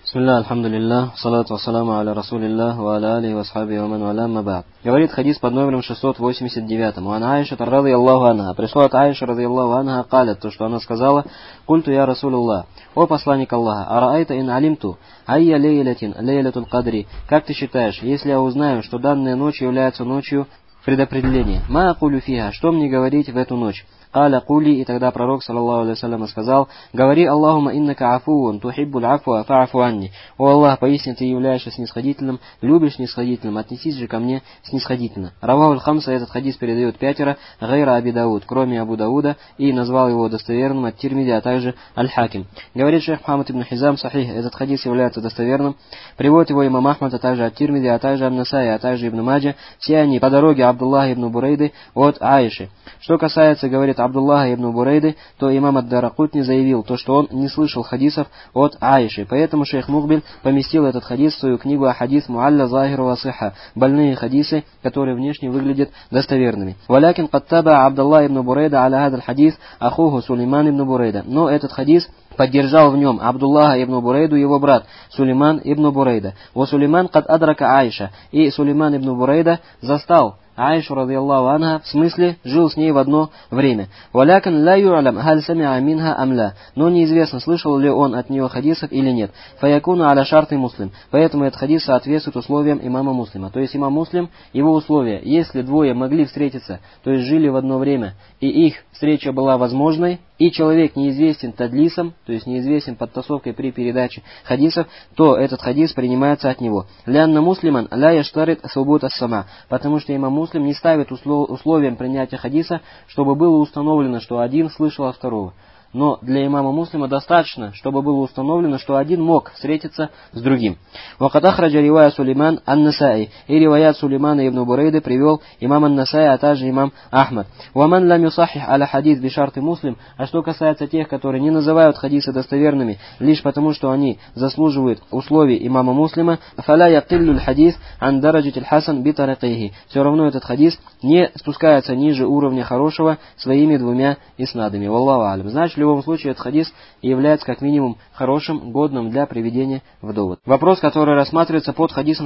Бисмилля, альхамдулиллах, салату вассаламу аля расулиллах, ва аля алихи васхаби ва ман валя амма ба'д. Говорит хадис под номером 689. Ан Аиша радийаллаху анха. Пришло от Аиши радийаллаху анха, калят, то, что она сказала: «Культу я Расулуллах, о посланник Аллаха, араайта ин алимту, айя лейлятин, лейлятул кадри». Как ты считаешь, если я узнаю, что данная ночь является ночью предопределения? Ма акулю фиха, что мне говорить в эту ночь? Аля кули, и тогда пророк, саллаллаху алейхи вассалям, сказал: «Говори: Аллахума иннака афуун, тухиббуль афуа, фа'афу анни». О Аллах, поистине ты являешься снисходительным, любишь снисходительным, отнесись же ко мне снисходительно. Равахуль хамса, этот хадис передает пятеро, гайра Аби Дауд, кроме Абу Дауда, и назвал его достоверным от Тирмизи, а также Аль-Хаким. Говорит шейх Мухаммад ибн Хизам, сахих, этот хадис является достоверным, приводит его имам Ахмад, а также от Тирмизи, а также Ан-Насаи, а также Ибн Маджа, все они по дороге Абдуллаха ибн Бурейды от Аиши. Что касается, говорит, Абдуллаха ибн Бурейды, то имам ад-Даракутни заявил, то, что он не слышал хадисов от Аиши. Поэтому шейх Мукбиль поместил этот хадис в свою книгу «Ахадис Муалля Захиру ва Сиха», больные хадисы, которые внешне выглядят достоверными. «Валякин каттаба Абдуллах ибн Бурейда аля хадаль хадис ахуху Сулейман ибн Бурейда». Но этот хадис поддержал в нем Абдуллаха ибн Бурейду его брат Сулейман ибн Бурейда. «Ва Сулейман кад адрака Аиша». И Сулейман ибн Бурейда застал Аишу радийаллаху анха, в смысле, жил с ней в одно время. «Валякан ла ю'алям, халь сами'a минха амля». Но неизвестно, слышал ли он от нее хадисов или нет. «Фаякуну аля шарты муслим». Поэтому этот хадис соответствует условиям имама Муслима. То есть имам Муслим, его условия, если двое могли встретиться, то есть жили в одно время, и их встреча была возможной, и человек неизвестен тадлисом, то есть неизвестен подтасовкой при передаче хадисов, то этот хадис принимается от него. «Лянна муслиман ля яштарит субут ас-сама». Потому что имам Муслим не ставит условием принятия хадиса, чтобы было установлено, что один слышал от второго. Но для имама Муслима достаточно, чтобы было установлено, что один мог встретиться с другим. «Вакад ахраджа ривая Сулейман ан-Насаи». И риваят Сулеймана ибн Бурейды привел имам ан-Насаи, а также имам Ахмад. «Ваман лам юсахих аля хадис бишарты Муслим». А что касается тех, которые не называют хадисы достоверными, лишь потому, что они заслуживают условий имама Муслима, «фаля якиллюль хадис ан дараджитиль хасан битаракихи». Все равно этот хадис не спускается ниже уровня хорошего своими двумя иснадами. Валлаху алям. Значит, в любом случае этот хадис является как минимум хорошим, годным для приведения в довод. Вопрос, который рассматривается под хадисом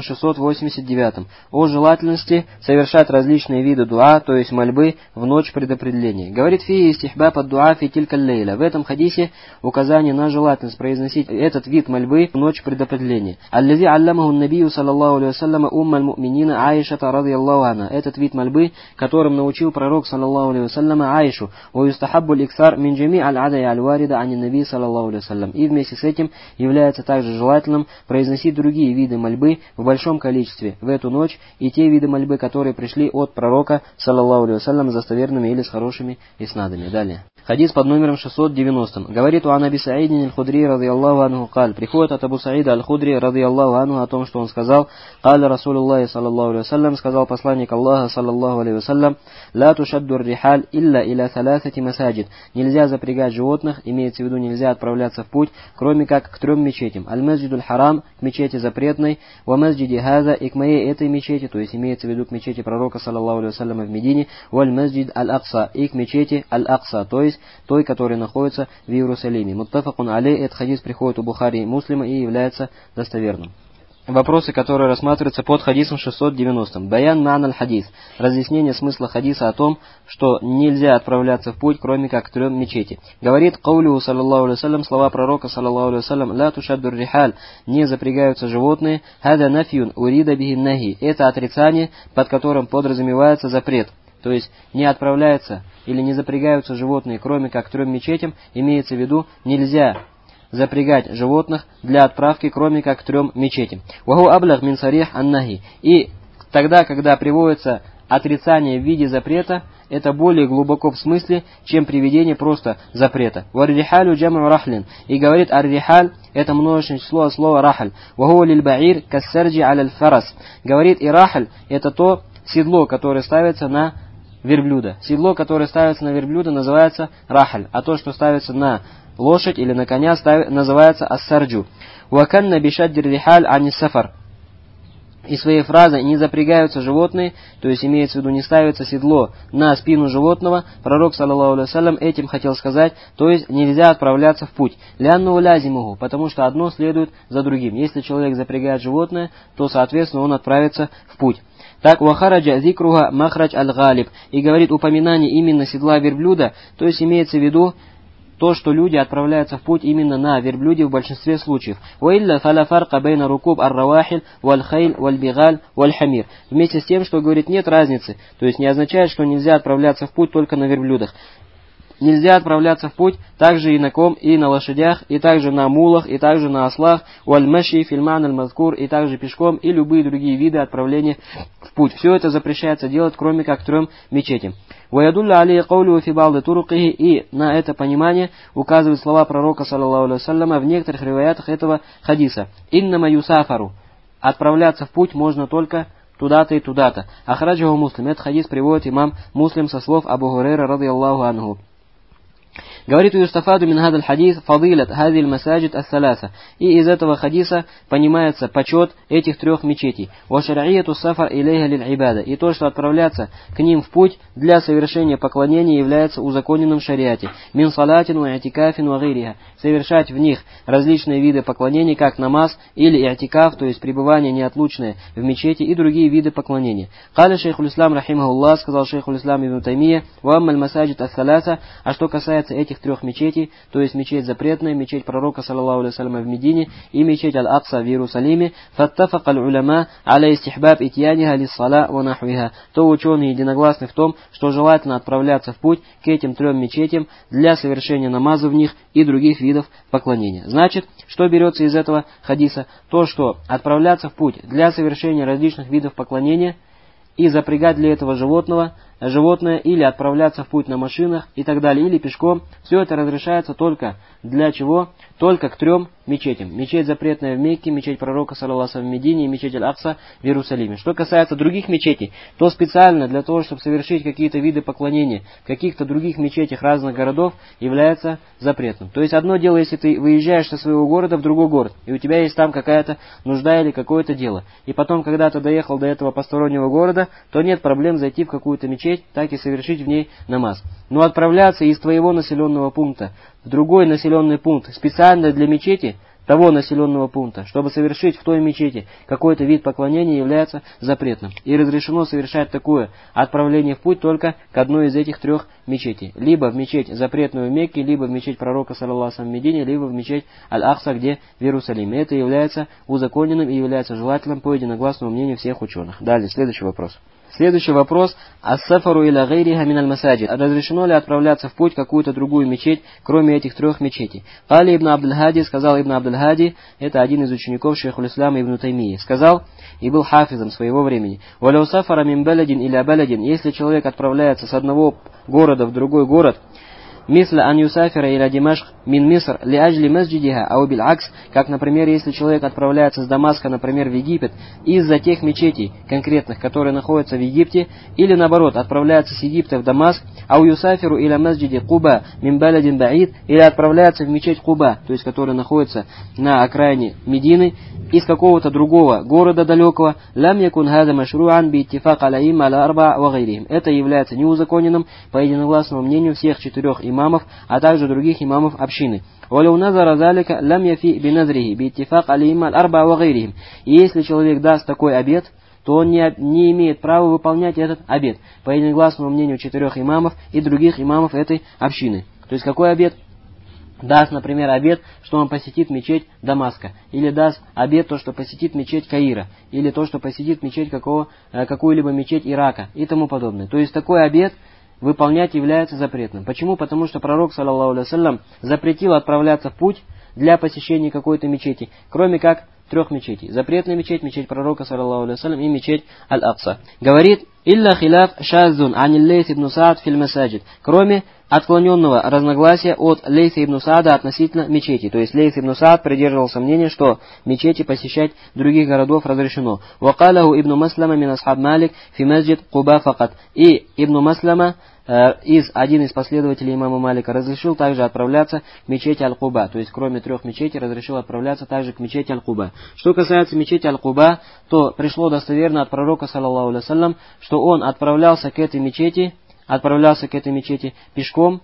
689, о желательности совершать различные виды дуа, то есть мольбы, в ночь предопределения. Говорит фи истихбаб ад-дуа фи тилька лейля. В этом хадисе указание на желательность произносить этот вид мольбы в ночь предопределения. Аллази аллямаху набию саллаллаху алейхи вассаляма уммаль муминина Аишата радийаллаху анха. Этот вид мольбы, которым научил пророк саллаллаху алейхи вассаляма Аишу. Ва юстахаббу аль-иксар мин джами аль-адай аль-варида ани наби саллаллаху алейхи вассалям. И вместе с этим является также желательным произносить другие виды мольбы в большом количестве в эту ночь, и те виды мольбы, которые пришли от пророка саллаллаху алейхи вассалям с достоверными или с хорошими иснадами. Далее. Хадис под номером 690. Говорит у Анаби Саидин аль-Худри радийаллаху анху каль. Приходит от Абу Саида аль-Худри радийаллаху анху о том, что он сказал: «Каля Расулуллахи саллаллаху алейхи вассалям», сказал посланник Аллаха саллаллаху алейхи вассалям: «Ла тушадду р-рихаль илля иля салясати масаджид». Нельзя запрягать животных, имеется в виду нельзя отправляться в путь, кроме как к 3 мечетям. Аль-Масджидуль Харам, к мечети запретной, ва Масджиди Хаза, и к моей этой мечети, то есть имеется в виду к мечети пророка саллаллаху алейхи вассаляма в Медине, валь Масджид Аль-Акса, и к мечети Аль-Акса, то есть той, которая находится в Иерусалиме. Муттафакун алей, этот хадис приходит у Бухари и Муслима и является достоверным. Вопросы, которые рассматриваются под хадисом 690. Баян ма'наль хадис. Разъяснение смысла хадиса о том, что нельзя отправляться в путь, кроме как к 3 мечети. Говорит каулю саллаллаху алейхи вассалям, слова пророка саллаллаху алейхи вассалям: «Ла тушаддур рихаль», не запрягаются животные, «Хада нафьюн урида бихин нахи». Это отрицание, под которым подразумевается запрет. То есть не отправляются или не запрягаются животные, кроме как к 3 мечетям, имеется в виду нельзя запрягать животных для отправки, кроме как к 3 мечетям. Ваху аблаг мин сарих ан-нахи. И тогда, когда приводится отрицание в виде запрета, это более глубоко в смысле, чем приведение просто запрета. Вар-рихалю джам'у рахлин. И говорит ар-рихаль, это множественное число от слова рахаль. Ваху лиль-ба'ир кассарджи аля-фарас. Говорит и рахаль, это то седло, которое ставится на верблюда. Седло, которое ставится на верблюда, называется рахаль, а то, что ставится на лошадь или на коня, называется ас-сарджу. Ваканна бишаддир рихаль ани сафар. и своей фразой «не запрягаются животные», то есть имеется в виду не ставится седло на спину животного, пророк, саллаллаху алейхи вассалям, этим хотел сказать, то есть нельзя отправляться в путь. «Лянну лязимуху», потому что одно следует за другим. Если человек запрягает животное, то, соответственно, он отправится в путь. Так, «Вахараджа зикруха махрадж аль-галиб», и говорит упоминание именно седла верблюда, то есть имеется в виду то, что люди отправляются в путь именно на верблюде в большинстве случаев. «Уилля фаля фарка бейна рукуб ар-равахиль валь-хейль валь-бигаль валь-хамир». Вместе с тем, что говорит, нет разницы, то есть не означает, что нельзя отправляться в путь только на верблюдах. Нельзя отправляться в путь также и на ком, и на лошадях, и также на мулах, и также на ослах, валь-маши, фильман аль-мазкур, и также пешком, и любые другие виды отправления в путь. Все это запрещается делать, кроме как 3 мечетям. «Ваядулля алейхи каулю фи ба'ди турукихи», и на это понимание указывают слова пророка, саллаллаху алейхи вассаляма, в некоторых риваятах этого хадиса. «Иннама юсафару», отправляться в путь можно только туда-то и туда-то. Ахраджаху Муслим, этот хадис приводит имам Муслим со слов Абу Хурайра радийаллаху анху. Говорит Юстафаду мин хадаль хадис фадилат хадиль масаджид ас-саласа. И из этого хадиса понимается почет этих 3 мечетей. Ва шар'ияту сафар илейха лиль-ибада. И то, что отправляться к ним в путь для совершения поклонения является узаконенным в шариате. Мин салатин ва и'тикафин ва гайриха. Совершать в них различные виды поклонений, как намаз или и'тикаф, то есть пребывание неотлучное в мечети, и другие виды поклонения. Каля шейхуль ислам рахимахуллах, сказал шейхуль ислам ибн Таймия, ва аммаль масаджид ас-саласа, а что касается этих 3 мечетей, то есть мечеть запретная, мечеть пророка, саллаллаху алейхи вассаляма, в Медине, и мечеть Аль-Акса в Иерусалиме, фаттафака аль-уляма аля истихбаб итьяниха лиссала ва нахвиха, то ученые единогласны в том, что желательно отправляться в путь к этим 3 мечетям для совершения намаза в них и других видов поклонения. Значит, что берется из этого хадиса? То, что отправляться в путь для совершения различных видов поклонения и запрягать для этого животное или отправляться в путь на машинах и так далее, или пешком, все это разрешается только для чего? Только к 3 мечетям. Мечеть запретная в Мекке, мечеть пророка, саллаллаху алейхи, в Медине и мечеть Аль-Акса в Иерусалиме. Что касается других мечетей, то специально для того, чтобы совершить какие-то виды поклонения в каких-то других мечетях разных городов, является запретным. То есть одно дело, если ты выезжаешь со своего города в другой город, и у тебя есть там какая-то нужда или какое-то дело, и потом, когда ты доехал до этого постороннего города, то нет проблем зайти в какую-то мечеть, так и совершить в ней намаз. Но отправляться из твоего населенного пункта в другой населенный пункт специально для мечети того населенного пункта, чтобы совершить в той мечети какой-то вид поклонения, является запретным. И разрешено совершать такое отправление в путь только к одной из этих 3 мечетей. Либо в мечеть запретную в Мекке, либо в мечеть пророка, саллаллаху алейхи, в Медине, либо в мечеть Аль-Акса, где в Иерусалиме. Это является узаконенным и является желательным по единогласному мнению всех ученых. Далее, следующий вопрос. Следующий вопрос. Ас-сафару иля гайриха миналь масаджид. Разрешено ли отправляться в путь в какую-то другую мечеть, кроме этих 3 мечетей? Кали ибн Абдуль-Хади, сказал ибн Абдуль-Хади, это один из учеников шейхуль ислама ибн Таймии, сказал и был хафизом своего времени. Валяу сафара мин баладин иля баладин. Если человек отправляется с одного города в другой город, мисля ан юсафира иля Димашк мин Миср ли аджли масджидиха ау биль акс, как, например, если человек отправляется с Дамаска, например, в Египет, из-за тех мечетей конкретных, которые находятся в Египте, или наоборот, отправляется с Египта в Дамаск, ау юсафиру иля масджиди Куба мин баладин баид, или отправляется в мечеть Куба, то есть которая находится на окраине Медины, из какого-то другого города далекого, лам якун хада машруан би иттифак алаим аля арба ва гайрихим. Это является неузаконенным по единогласному мнению всех 4 имамов, а также других имамов общины. Валяу назара залика лам яфи би назрихи би иттифак алаим аля арба ва гайрихим. И если человек даст такой обет, то он не имеет права выполнять этот обет по единогласному мнению 4 имамов и других имамов этой общины. То есть какой обет? Даст, например, обет, что он посетит мечеть Дамаска, или даст обет, то, что посетит мечеть Каира, или то, что посетит мечеть какую-либо мечеть Ирака и тому подобное. То есть такой обет выполнять является запретным. Почему? Потому что пророк, саллаллаху алейхи вассалям, запретил отправляться в путь для посещения какой-то мечети, кроме как 3 мечетей. Запретная мечеть, мечеть пророка, саллаллаху алейхи вассалям, и мечеть Аль-Акса. Говорит, «Илля хиляф шаззун анил Лейс ибн Саад филь масаджид», кроме отклоненного разногласия от Лейса ибн Саада относительно мечети. То есть Лейс ибн Саад придерживался мнения, что мечети посещать других городов разрешено. «Вакалаху ибн Маслама мин асхаб Малик фи масджид Куба факат». И ибн Маслама один из последователей имама Малика разрешил также отправляться к мечети Аль-Куба, то есть кроме 3 мечетей разрешил отправляться также к мечети Аль-Куба. Что касается мечети Аль-Куба, то пришло достоверно от пророка, саллаллаху алейхи вассалям, что он отправлялся к этой мечети пешком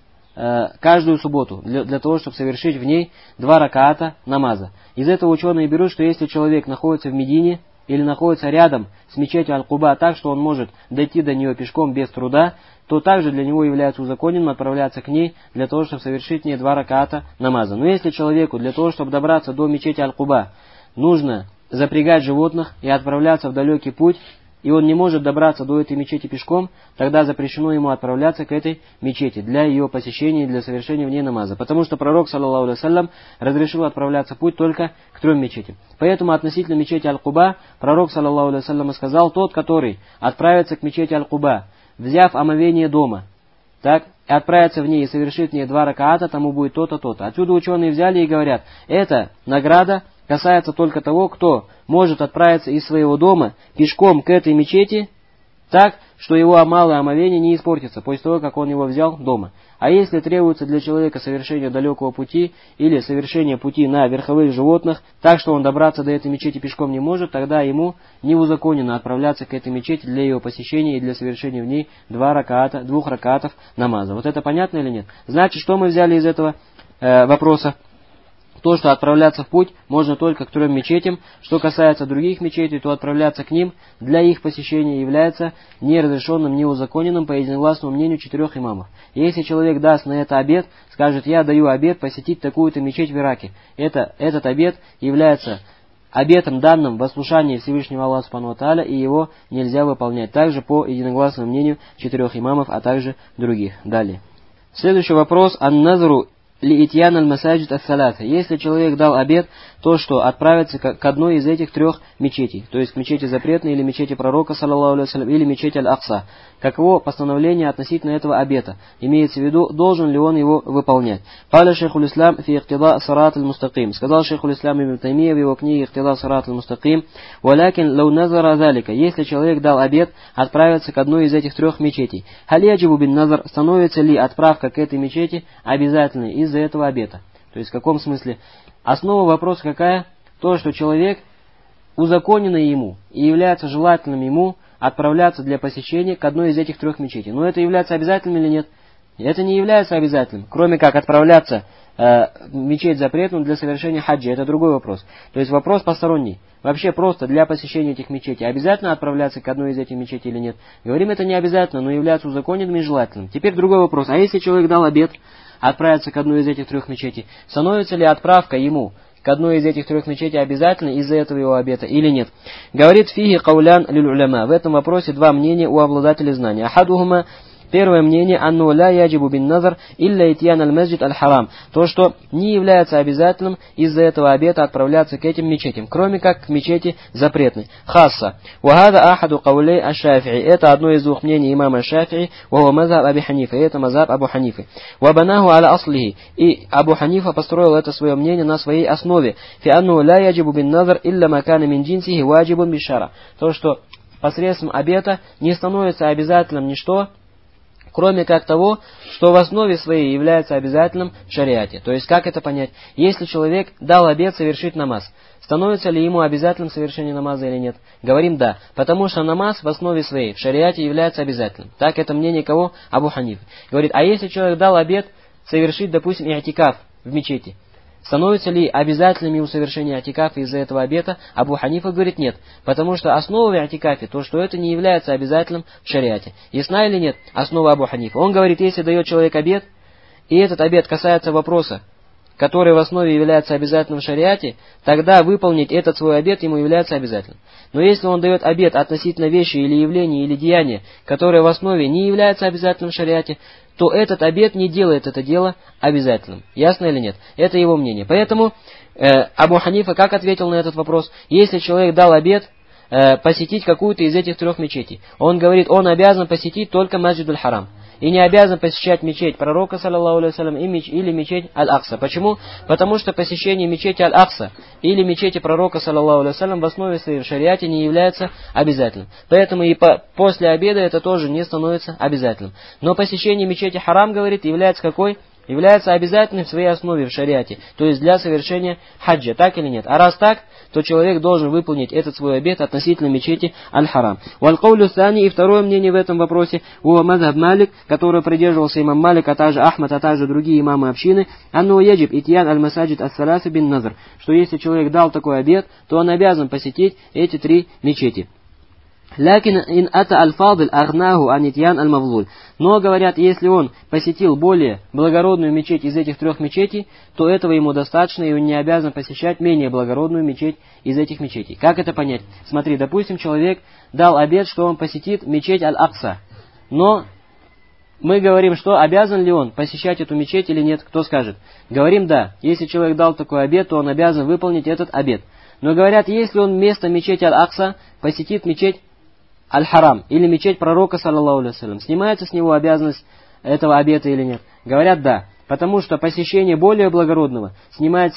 каждую субботу, для того, чтобы совершить в ней 2 ракаата намаза. Из этого ученые берут, что если человек находится в Медине, или находится рядом с мечетью Аль-Куба так, что он может дойти до нее пешком без труда, то также для него является узаконенным отправляться к ней для того, чтобы совершить в ней 2 ракаата намаза. Но если человеку для того, чтобы добраться до мечети Аль-Куба, нужно запрягать животных и отправляться в далекий путь, и он не может добраться до этой мечети пешком, тогда запрещено ему отправляться к этой мечети для ее посещения и для совершения в ней намаза. Потому что пророк, саллаллаху алейхи вассалям, разрешил отправляться в путь только к 3 мечетям. Поэтому относительно мечети Аль-Куба, пророк, саллаллаху алейхи вассалям, сказал: тот, который отправится к мечети Аль-Куба, взяв омовение дома, так, и отправится в ней и совершит в ней 2 ракаата, тому будет то-то, то-то. Отсюда ученые взяли и говорят, эта награда касается только того, кто может отправиться из своего дома пешком к этой мечети так, что его малое омовение не испортится после того, как он его взял дома. А если требуется для человека совершение далекого пути или совершение пути на верховых животных, так что он добраться до этой мечети пешком не может, тогда ему не узаконено отправляться к этой мечети для ее посещения и для совершения в ней 2 ракаатов намаза. Вот это понятно или нет? Значит, что мы взяли из этого вопроса? То, что отправляться в путь можно только к 3 мечетям. Что касается других мечетей, то отправляться к ним для их посещения является неразрешенным, неузаконенным по единогласному мнению 4 имамов. Если человек даст на это обет, скажет: я даю обет посетить такую-то мечеть в Ираке, этот обет является обетом, данным в ослушании Всевышнего Аллаха Субхану ва Тааля, и его нельзя выполнять. Также по единогласному мнению 4 имамов, а также других. Далее. Следующий вопрос. Ан-назру ли-итьян аль-масаджид ас-салата. Если человек дал обет, то что отправится к одной из этих 3 мечетей, то есть к мечети запретной или мечети пророка, саллаллаху алейхи вассалям, или мечети Аль-Акса. Каково постановление относительно этого обета? Имеется в виду, должен ли он его выполнять. Каля шейхуль ислам фи ихтида сират аль-мустаким. Сказал шейхуль ислам ибн Таймия в его книге «Ихтида сират аль-мустаким», «Валякин лау назара залика». Если человек дал обет отправиться к одной из этих 3 мечетей, халь яджибу бин назар, становится ли отправка к этой мечети обязательной из-за этого обета? То есть в каком смысле? Основа вопроса какая? То, что человек узаконено ему и является желательным ему отправляться для посещения к одной из этих 3 мечетей. Но это является обязательным или нет? Это не является обязательным, кроме как отправляться в мечеть запретную для совершения хаджи. Это другой вопрос. То есть вопрос посторонний. Вообще просто для посещения этих мечетей обязательно отправляться к одной из этих мечетей или нет? Говорим, это не обязательно, но является узаконенным и желательным. Теперь другой вопрос. А если человек дал обет отправиться к одной из этих 3 мечетей, становится ли отправка ему к одной из этих 3 мечетей обязательно из-за этого его обета или нет? Говорит фиги каулян лиль уляма. В этом вопросе 2 мнения у обладателей знания. Ахадухума. Первое мнение, анну ля яджибу бин назар илля итьян аль-масджид аль-харам. То, что не является обязательным из-за этого обета отправляться к этим мечетям, кроме как к мечети запретной. Хасса. Вахада ахаду каулей аш-Шафи'i. Это одно из 2 мнений имама Шафи'i. Ваху мазаб Аби Ханифа. Это мазаб Абу Ханифы. Вабанаху аля аслихи. И Абу Ханифа построил это свое мнение на своей основе. Фи анну ля яджибу бин назар илля макана мин джинсихи ваджибун бишара. То, что посредством обета не становится обязательным ничто, кроме как того, что в основе своей является обязательным в шариате. То есть, как это понять? Если человек дал обет совершить намаз, становится ли ему обязательным совершение намаза или нет? Говорим да, потому что намаз в основе своей в шариате является обязательным. Так это мнение кого? Абу Ханиф. Говорит, а если человек дал обет совершить, допустим, и'тикаф в мечети, становится ли обязательным ему совершение и'тикафа из-за этого обета? Абу Ханифа говорит нет, потому что основа в и'тикафе то, что это не является обязательным в шариате. Ясна или нет основа Абу Ханифа? Он говорит, если дает человек обет, и этот обет касается вопроса, который в основе является обязательным в шариате, тогда выполнить этот свой обет ему является обязательным. Но если он дает обет относительно вещи или явления или деяния, которое в основе не является обязательным в шариате, то этот обет не делает это дело обязательным. Ясно или нет? Это его мнение. Поэтому Абу Ханифа как ответил на этот вопрос? Если человек дал обет посетить какую-то из этих 3 мечетей, он говорит, он обязан посетить только Масджид аль-Харам. и не обязан посещать мечеть пророка, саллаллаху алейхи вассалям, или мечеть Аль-Акса. Почему? Потому что посещение мечети Аль-Акса или мечети пророка, саллаллаху алейхи вассалям, в основе своей в шариате не является обязательным. Поэтому и после обеда это тоже не становится обязательным. Но посещение мечети Харам, говорит, является какой? Является обязательным в своей основе в шариате, то есть для совершения хаджа, так или нет? А раз так, то человек должен выполнить этот свой обет относительно мечети Аль-Харам. Валь-Каулю Сани, и второе мнение в этом вопросе, у мазхаб Малик, который придерживался имам Малик, а также Ахмад, а также другие имамы общины, анну яджиб итьян аль-масаджид ас-саласу бин назр, что если человек дал такой обет, то он обязан посетить эти 3 мечети. Лякин ин ата аль-фадиль агнаху анитьян аль-мавлуль. Но, говорят, если он посетил более благородную мечеть из этих 3 мечетей, то этого ему достаточно, и он не обязан посещать менее благородную мечеть из этих мечетей. Как это понять? Смотри, допустим, человек дал обет, что он посетит мечеть Аль-Акса. Но мы говорим, что обязан ли он посещать эту мечеть или нет, кто скажет? Говорим, да. Если человек дал такой обет, то он обязан выполнить этот обет. Но говорят, если он вместо мечети Аль-Акса посетит мечеть Аль-Харам или мечеть пророка, саллаллаху алейхи вассалям, снимается с него обязанность этого обета или нет? Говорят, да. Потому что посещение более благородного снимает с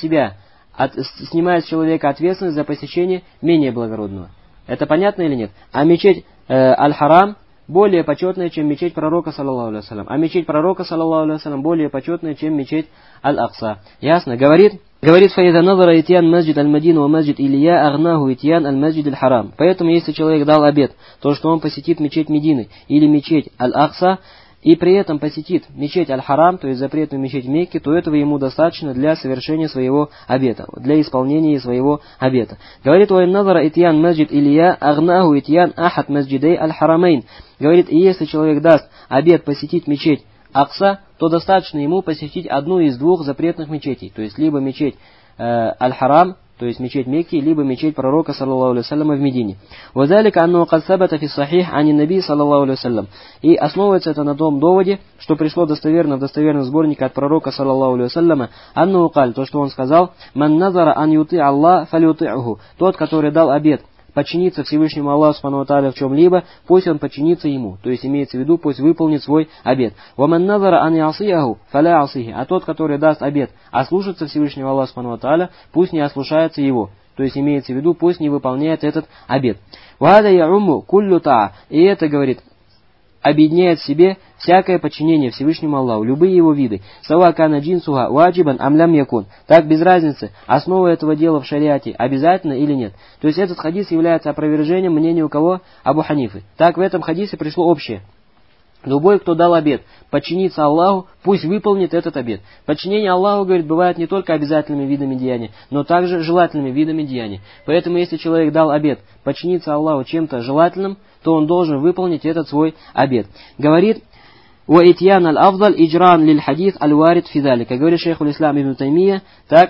человека ответственность за посещение менее благородного. Это понятно или нет? А мечеть Аль-Харам более почетная, чем мечеть пророка, саллаллаху алейхи вассалям. А мечеть пророка, саллаллаху алейхи вассалям, более почетная, чем мечеть Аль-Акса. Ясно? Говорит, «Фаида назара итьян масджид аль-Мадина ва масджид Илья агнаху итьян аль-масджид аль-Харам». Поэтому, если человек дал обет, то, что он посетит мечеть Медины или мечеть Аль-Акса, и при этом посетит мечеть Аль-Харам, то есть запретную мечеть Мекки, то этого ему достаточно для совершения своего обета, для исполнения своего обета. Говорит, «Ваин назара итьян масджид Илья агнаху итьян ахад масджидей аль-Харамейн». Говорит, и если человек даст обет посетить мечеть Акса, то достаточно ему посетить одну из 2 запретных мечетей, то есть либо мечеть Аль-Харам, то есть мечеть Мекки, либо мечеть пророка, саллаллаху алейхи вассалям, в Медине. وذلك أنه قد ثبت في الصحيح عن النبي саллаллаху алейхи вассалям. И основывается это на том доводе, что пришло достоверно в достоверном сборнике от пророка, саллаллаху алейхи вассаляма, анну каль, то, что он сказал, «Ман назара ан юти Аллах фалюти'уху». Тот, который дал обет подчиниться Всевышнему Аллаху Субхану ва Тааля в чем-либо, пусть он подчинится ему, то есть имеется в виду, пусть выполнит свой обет. «Ваман назара ан ясияху фаля асихи». А тот, который даст обет ослушаться Всевышнего Аллаха Субхану ва Тааля, пусть не ослушается его, то есть имеется в виду, пусть не выполняет этот обет. «Вада яумму куллю таа». И это, говорит, объединяет в себе всякое подчинение Всевышнему Аллаху, любые его виды. «Сава кана джинсуха ваджибан амлям якун». Так без разницы, основа этого дела в шариате обязательно или нет. То есть этот хадис является опровержением мнения у кого? Абу Ханифы. Так в этом хадисе пришло общее. Любой, кто дал обет подчиниться Аллаху, пусть выполнит этот обет. Подчинение Аллаху, говорит, бывает не только обязательными видами деяния, но также желательными видами деяния. Поэтому, если человек дал обет подчиниться Аллаху чем-то желательным, то он должен выполнить этот свой обет. Говорит, «Уаитьян аль-афдаль иджран лиль-хадис аль-варид фидалика». Говорит шейхуль ислам ибн Таймия, так,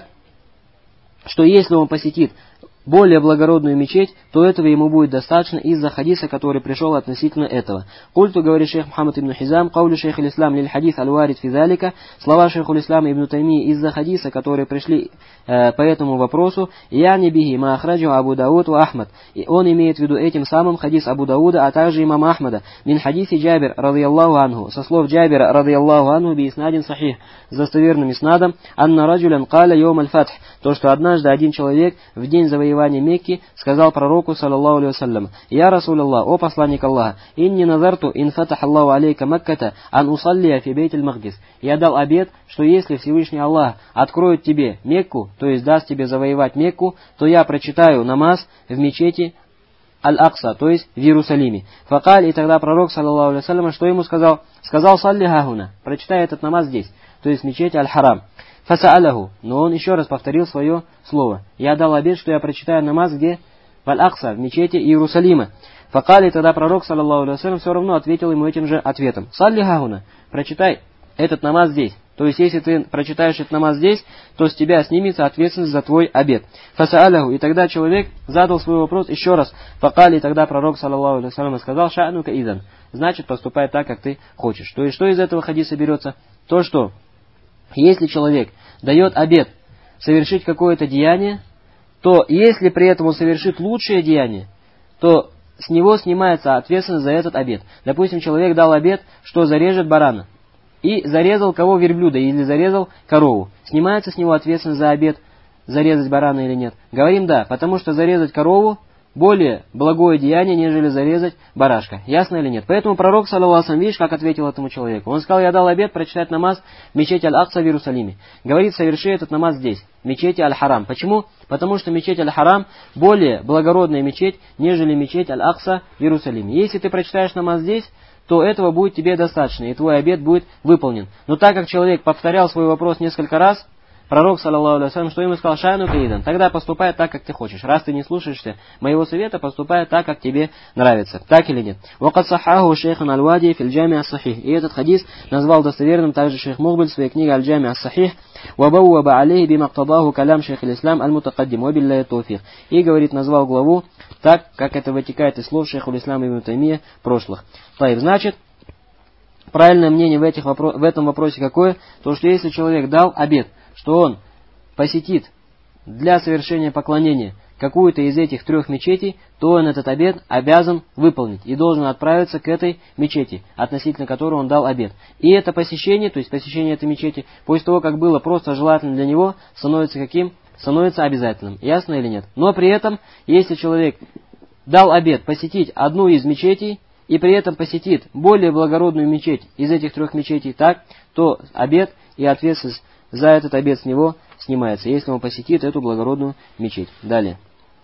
что если он посетит более благородную мечеть, то этого ему будет достаточно из-за хадиса, который пришел относительно этого. Культу, говорит шейх Мухаммад ибн Хизам, каулю шейх аль-Ислам лиль-хадис аль-варид физалика, слова шейху ислам ибн Таймии из-за хадиса, которые пришли по этому вопросу, яни бихи ма ахраджу Абу Дауд ва Ахмад. И он имеет в виду этим самым хадис Абу Дауда, а также имама Ахмада, мин хадиси Джабир, радияллаху анху, со слов Джабира, радияллаху анху, би иснадин сахих, с достоверным иснадом, анна раджулян каля йом аль-фатх, то, что однажды один человек в день завоевания Мекки сказал пророку, саллаллаху алейхи вассалям, «Я Расулаллах, о посланник Аллаха, инни назарту ин фатах Аллаху алейка Макката, ан усаллия фи бейтиль Магдис». Я дал обет, что если Всевышний Аллах откроет тебе Мекку, то есть даст тебе завоевать Мекку, то я прочитаю намаз в мечети Аль-Акса, то есть в Иерусалиме. Факаль, и тогда пророк, саллаллаху алейхи вассалям, что ему сказал? Сказал, салли хахуна, прочитай этот намаз здесь, то есть в мечети Аль-Харам. Фаса'аляху, но он еще раз повторил свое слово. Я дал обет, что я прочитаю намаз где? В Аль-Акса, в мечети Иерусалима. Факали, тогда пророк, саллаллаху алейхи вассалям, все равно ответил ему этим же ответом. Салли хахуна, прочитай этот намаз здесь. То есть, если ты прочитаешь этот намаз здесь, то с тебя снимется ответственность за твой обет. Фаса'аляху, и тогда человек задал свой вопрос еще раз. Факали, тогда пророк, саллаллаху алейхи вассалям, сказал, ша'нука идан. Значит, поступай так, как ты хочешь. То есть, что из этого хадиса берется? То, что если человек дает обет совершить какое-то деяние, то если при этом он совершит лучшее деяние, то с него снимается ответственность за этот обет. Допустим, человек дал обет, что зарежет барана, и зарезал кого? Верблюда, или зарезал корову. Снимается с него ответственность за обет, зарезать барана или нет? Говорим да, потому что зарезать корову более благое деяние, нежели зарезать барашка. Ясно или нет? Поэтому пророк, саллаллаху алейхи ва саллям, видишь, как ответил этому человеку. Он сказал: я дал обет прочитать намаз в мечети Аль-Акса в Иерусалиме. Говорит: соверши этот намаз здесь, в мечети Аль-Харам. Почему? Потому что мечеть Аль-Харам более благородная мечеть, нежели мечеть Аль-Акса в Иерусалиме. Если ты прочитаешь намаз здесь, то этого будет тебе достаточно, и твой обет будет выполнен. Но так как человек повторял свой вопрос несколько раз, пророк, саллаллаху алейхи ва саллям, что ему сказал: шайну каидан, тогда поступай так, как ты хочешь. Раз ты не слушаешься моего совета, поступай так, как тебе нравится. Так или нет? Вакад сахаху шейхан аль-Вади фил джами ас-сахих. И этот хадис назвал достоверным также шейх Мухбиль в своей книге Аль-Джами ас-Сахих. Вабауаба алейхи бимактадаху калям шейх аль-Ислам аль-Мутакаддим. Вабилляхи тауфик. И, говорит, назвал главу так, как это вытекает из слов шейха аль-Ислама ибн Таймия прошлых. Значит, правильное мнение в этом вопросе какое? То, что если человек дал обет, что он посетит для совершения поклонения какую-то из этих трех мечетей, то он этот обет обязан выполнить и должен отправиться к этой мечети, относительно которой он дал обет. И это посещение, то есть посещение этой мечети, после того, как было просто желательно для него, становится каким? Становится обязательным. Ясно или нет? Но при этом, если человек дал обет посетить одну из мечетей, и при этом посетит более благородную мечеть из этих трех мечетей, так, то обет и ответственность за этот обет с него снимается, если он посетит эту благородную мечеть. Далее.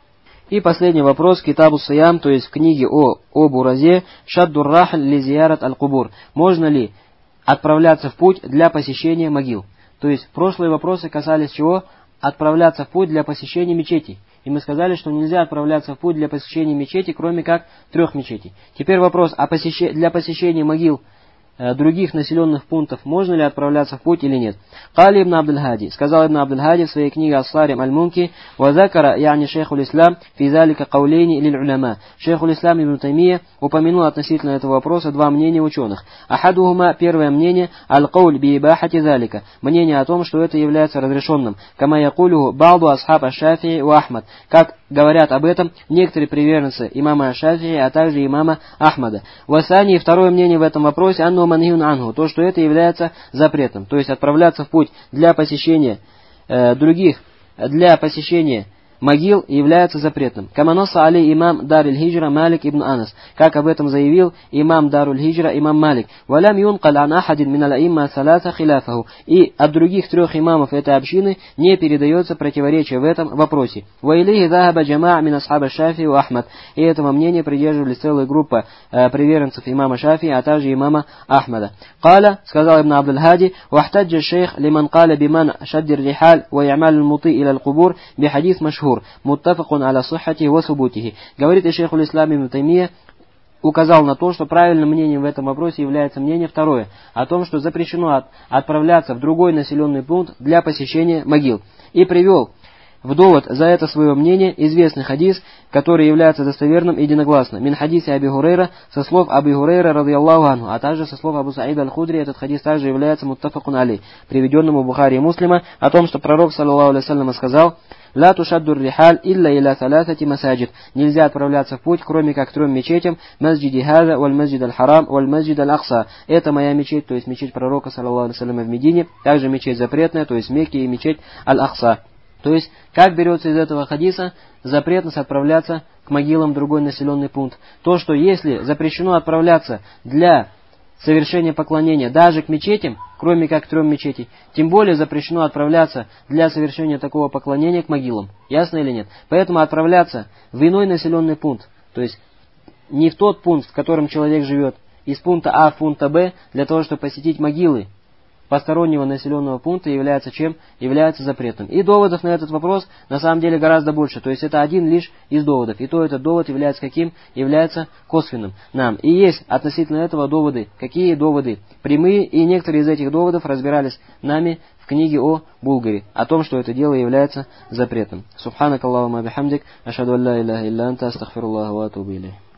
И последний вопрос, Китабу Саям, то есть в книге об уразе, Шаддур Рахль ли зиярат аль-Кубур. Можно ли отправляться в путь для посещения могил? То есть прошлые вопросы касались чего? Отправляться в путь для посещения мечетей. И мы сказали, что нельзя отправляться в путь для посещения мечети, кроме как трех мечетей. Теперь вопрос, для посещения могил других населенных пунктов можно ли отправляться в путь или нет. Кали ибн Абдул-Хади, сказал ибн Абдул-Хади в своей книге Ас-Сарим аль-Мунки, вазакара, яни шейху ислам, физалика каулейни или уляма. Шейху ислам ибн Таймия упомянул относительно этого вопроса два мнения ученых. Ахадухума, первое мнение, аль-кауль би-ибахати залика, мнение о том, что это является разрешенным, кама якулюху ба'ду асхаб аш-Шафии ва Ахмад, как говорят об этом некоторые приверженцы имама аш-Шафии, а также имама Ахмада. Васани, второе мнение в этом вопросе, манхиун анху, то, что это является запретом, то есть отправляться в путь для посещения для посещения могил является запретным. Каманоса али имам Даруль-Хиджра Малик ибн Анас, как об этом заявил имам Даруль-Хиджра имам Малик. Валям юнкаль ан ахадин мин аль-аимма саласа хиляфаху. И от других трех имамов этой общины не передается противоречие в этом вопросе. Ваилихи захаба джамаа мин асхаба Шафи ва Ахмад. И этому мнению придерживались целая группа приверженцев имама Шафи, а также имама Ахмада. Каля, сказал ибн Абдул-Хади, вахтаджа шейх лиман каля биман шаддир рихаль ва ямаль мути иля аль-кубур би хадис машхур. Муттафакун аля сухати ва субутихи. Говорит и шейху ислам ибн Таймия указал на то, что правильным мнением в этом вопросе является мнение второе, о том, что запрещено отправляться в другой населенный пункт для посещения могил. И привел в довод за это свое мнение известный хадис, который является достоверным единогласно. Мин хадисе Аби Хурейра, со слов Аби Хурейра, радийаллаху анху, а также со слов Абу Саида аль-Худри, этот хадис также является муттафакун алей, приведенному в Бухари и Муслима, о том, что пророк, саллаллаху алейхи ва саллям, сказал: «Ла тушаддур рихаль илля иля саласати масаджид». Нельзя отправляться в путь, кроме как трем мечетям: масджиди хаза, валь масджид аль-харам, валь масджид аль-Акса. Это моя мечеть, то есть мечеть пророка, саллаллаху алейхи ва саллям, в Медине, также мечеть запретная, то есть в Мекке, и мечеть аль-Акса. То есть, как берется из этого хадиса запретность отправляться к могилам в другой населенный пункт? То, что если запрещено отправляться для совершения поклонения даже к мечетям, кроме как к трем мечетей, тем более запрещено отправляться для совершения такого поклонения к могилам. Ясно или нет? Поэтому отправляться в иной населенный пункт, то есть не в тот пункт, в котором человек живет, из пункта А в пункт Б, для того, чтобы посетить могилы постороннего населенного пункта, является чем? Является запретом. И доводов на этот вопрос на самом деле гораздо больше. То есть это один лишь из доводов. И то этот довод является каким? Является косвенным. И есть относительно этого доводы. Какие доводы? Прямые. И некоторые из этих доводов разбирались нами в книге о Булгаре. О том, что это дело является запретом. Субханак Аллахумма бихамдик. Ашхаду ан ла иляха илля анта астагфируллаха ва атубу илейх.